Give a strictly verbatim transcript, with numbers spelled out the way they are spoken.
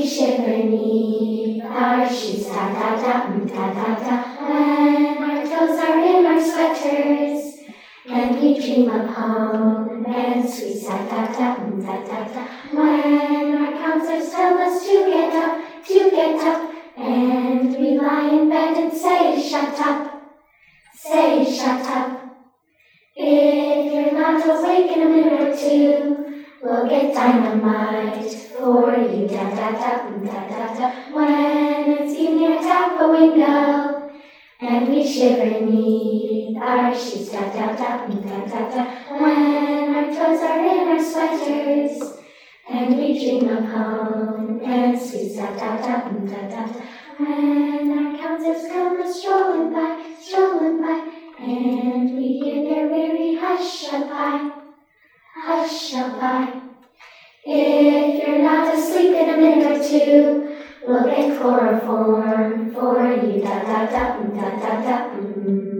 shiver neath our shoes, da da da, mm, da da da. When our toes are in our sweaters, and we dream of home and sweet da da da, mm, da da da. When our counselors tell us to get up, to get up, and we lie in bed and say, shut up, say, shut up. If you're not awake in a minute or two, we'll get dynamite for you, da da da, mm, da da da. When it's evening, tap a window, and we shiver neath our shoes, da da da, mm, da da da. When our toes are in our sweaters, and we dream of home and sweet, da da da, mm, da da da. When our counselors come a strolling by, strolling by, and we hear their weary hush-a-bye, hush-a-bye. If you're not asleep in a minute or two, we'll get chloroform for you, da da da, mm, da da da. Mm.